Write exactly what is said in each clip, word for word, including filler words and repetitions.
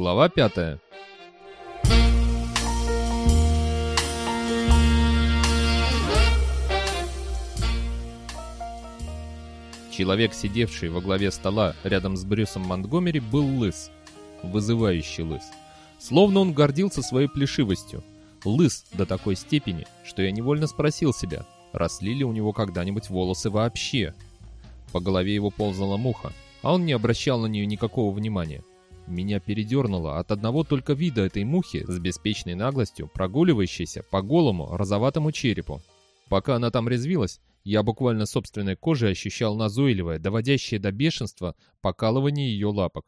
Глава пятая. Человек, сидевший во главе стола рядом с Брюсом Монтгомери, был лыс. Вызывающий лыс. Словно он гордился своей плешивостью. Лыс до такой степени, что я невольно спросил себя, росли ли у него когда-нибудь волосы вообще. По голове его ползала муха, а он не обращал на нее никакого внимания. Меня передернуло от одного только вида этой мухи с беспечной наглостью, прогуливающейся по голому розоватому черепу. Пока она там резвилась, я буквально собственной кожей ощущал назойливое, доводящее до бешенства покалывание ее лапок.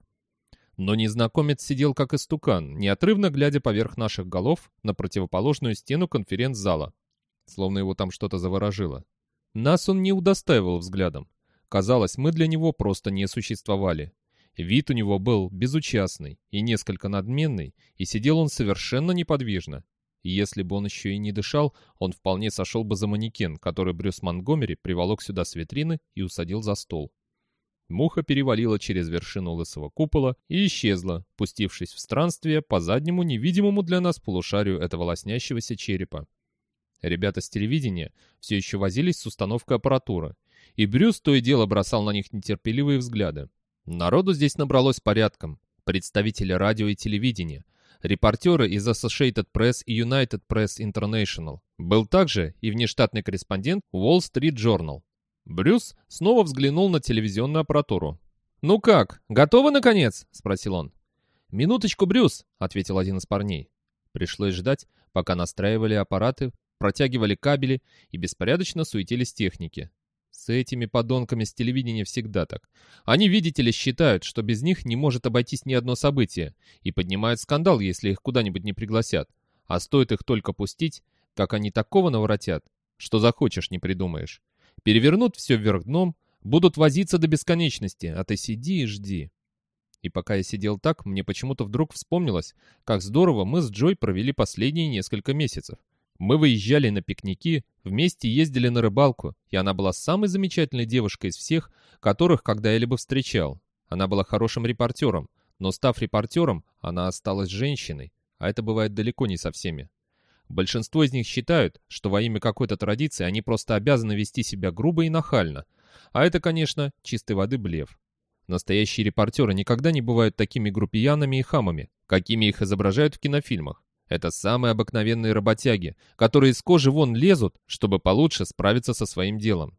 Но незнакомец сидел как истукан, неотрывно глядя поверх наших голов на противоположную стену конференц-зала. Словно его там что-то заворожило. Нас он не удостаивал взглядом. Казалось, мы для него просто не существовали. Вид у него был безучастный и несколько надменный, и сидел он совершенно неподвижно. И если бы он еще и не дышал, он вполне сошел бы за манекен, который Брюс Монтгомери приволок сюда с витрины и усадил за стол. Муха перевалила через вершину лысого купола и исчезла, пустившись в странствие по заднему невидимому для нас полушарию этого лоснящегося черепа. Ребята с телевидения все еще возились с установкой аппаратуры, и Брюс то и дело бросал на них нетерпеливые взгляды. Народу здесь набралось порядком. Представители радио и телевидения, репортеры из Associated Press и United Press International. Был также и внештатный корреспондент Wall Street Journal. Брюс снова взглянул на телевизионную аппаратуру. «Ну как, готовы наконец?» — спросил он. «Минуточку, Брюс», — ответил один из парней. Пришлось ждать, пока настраивали аппараты, протягивали кабели и беспорядочно суетились техники. С этими подонками с телевидения всегда так. Они, видите ли, считают, что без них не может обойтись ни одно событие, и поднимают скандал, если их куда-нибудь не пригласят. А стоит их только пустить, как они такого наворотят, что захочешь не придумаешь. Перевернут все вверх дном, будут возиться до бесконечности, а ты сиди и жди. И пока я сидел так, мне почему-то вдруг вспомнилось, как здорово мы с Джой провели последние несколько месяцев. Мы выезжали на пикники, вместе ездили на рыбалку, и она была самой замечательной девушкой из всех, которых когда-либо встречал. Она была хорошим репортером, но став репортером, она осталась женщиной, а это бывает далеко не со всеми. Большинство из них считают, что во имя какой-то традиции они просто обязаны вести себя грубо и нахально, а это, конечно, чистой воды блеф. Настоящие репортеры никогда не бывают такими грубиянами и хамами, какими их изображают в кинофильмах. Это самые обыкновенные работяги, которые из кожи вон лезут, чтобы получше справиться со своим делом.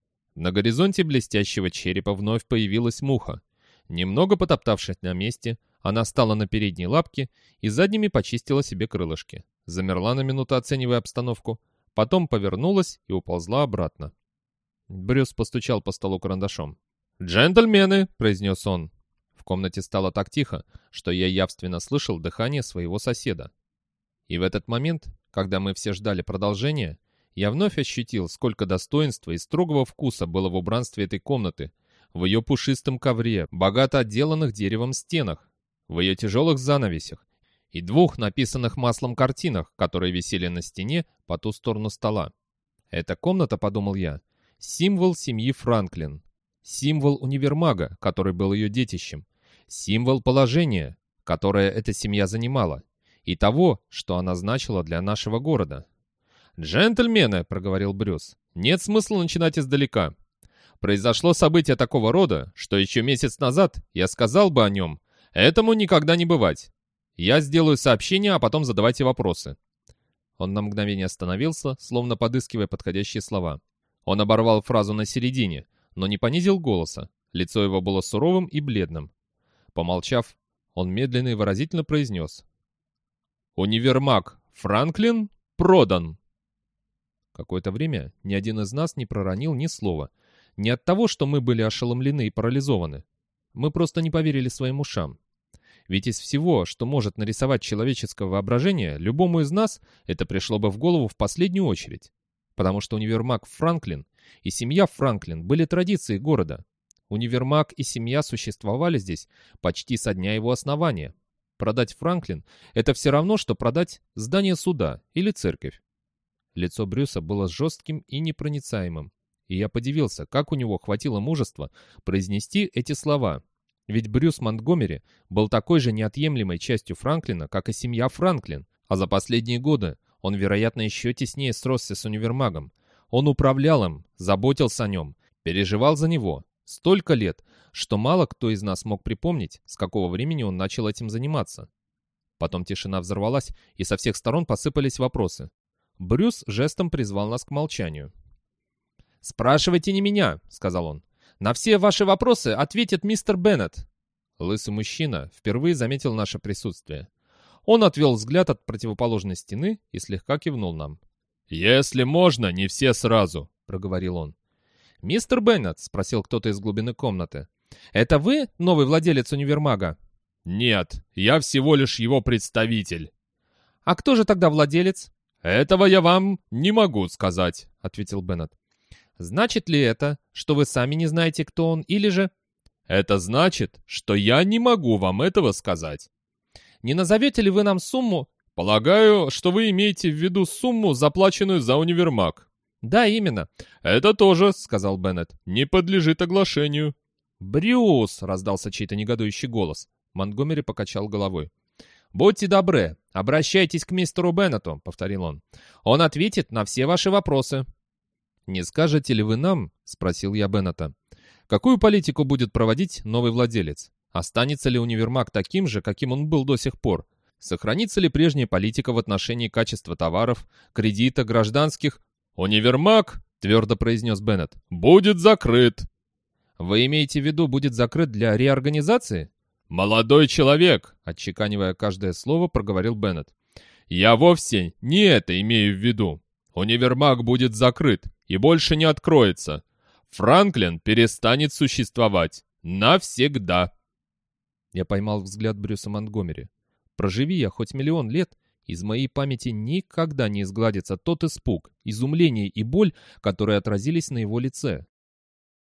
На горизонте блестящего черепа вновь появилась муха. Немного потоптавшись на месте, она встала на передние лапки и задними почистила себе крылышки. Замерла на минуту, оценивая обстановку, потом повернулась и уползла обратно. Брюс постучал по столу карандашом. «Джентльмены!» — произнес он. В комнате стало так тихо, что я явственно слышал дыхание своего соседа. И в этот момент, когда мы все ждали продолжения, я вновь ощутил, сколько достоинства и строгого вкуса было в убранстве этой комнаты, в ее пушистом ковре, богато отделанных деревом стенах, в ее тяжелых занавесях и двух написанных маслом картинах, которые висели на стене по ту сторону стола. Эта комната, подумал я, символ семьи Франклин, символ универмага, который был ее детищем, символ положения, которое эта семья занимала, и того, что она значила для нашего города. «Джентльмены», — проговорил Брюс, — «нет смысла начинать издалека. Произошло событие такого рода, что еще месяц назад я сказал бы о нем. Этому никогда не бывать. Я сделаю сообщение, а потом задавайте вопросы». Он на мгновение остановился, словно подыскивая подходящие слова. Он оборвал фразу на середине, но не понизил голоса. Лицо его было суровым и бледным. Помолчав, он медленно и выразительно произнес: «Универмаг Франклин продан». Какое-то время ни один из нас не проронил ни слова. Не от того, что мы были ошеломлены и парализованы. Мы просто не поверили своим ушам. Ведь из всего, что может нарисовать человеческое воображение, любому из нас это пришло бы в голову в последнюю очередь. Потому что универмаг Франклин и семья Франклин были традицией города. Универмаг и семья существовали здесь почти со дня его основания. Продать Франклин — это все равно, что продать здание суда или церковь. Лицо Брюса было жестким и непроницаемым, и я подивился, как у него хватило мужества произнести эти слова. Ведь Брюс Монтгомери был такой же неотъемлемой частью Франклина, как и семья Франклин, а за последние годы он, вероятно, еще теснее сросся с универмагом. Он управлял им, заботился о нем, переживал за него. Столько лет, что мало кто из нас мог припомнить, с какого времени он начал этим заниматься. Потом тишина взорвалась, и со всех сторон посыпались вопросы. Брюс жестом призвал нас к молчанию. «Спрашивайте не меня», — сказал он. «На все ваши вопросы ответит мистер Беннет». Лысый мужчина впервые заметил наше присутствие. Он отвел взгляд от противоположной стены и слегка кивнул нам. «Если можно, не все сразу», — проговорил он. «Мистер Беннет», — спросил кто-то из глубины комнаты, — «это вы новый владелец универмага?» «Нет, я всего лишь его представитель». «А кто же тогда владелец?» «Этого я вам не могу сказать», — ответил Беннет. «Значит ли это, что вы сами не знаете, кто он, или же...» «Это значит, что я не могу вам этого сказать». «Не назовете ли вы нам сумму...» «Полагаю, что вы имеете в виду сумму, заплаченную за универмаг». «Да, именно». «Это тоже», — сказал Беннет, — «не подлежит оглашению». «Брюс!» — раздался чей-то негодующий голос. Монтгомери покачал головой. «Будьте добры, обращайтесь к мистеру Беннету», — повторил он. «Он ответит на все ваши вопросы». «Не скажете ли вы нам, — спросил я Беннета, — какую политику будет проводить новый владелец? Останется ли универмаг таким же, каким он был до сих пор? Сохранится ли прежняя политика в отношении качества товаров, кредита, гражданских...» «Универмаг, — твердо произнес Беннет, — будет закрыт». «Вы имеете в виду, будет закрыт для реорганизации?» «Молодой человек!» — отчеканивая каждое слово, проговорил Беннет. «Я вовсе не это имею в виду. Универмаг будет закрыт и больше не откроется. Франклин перестанет существовать. Навсегда!» Я поймал взгляд Брюса Монтгомери. Проживи я хоть миллион лет, из моей памяти никогда не изгладится тот испуг, изумление и боль, которые отразились на его лице.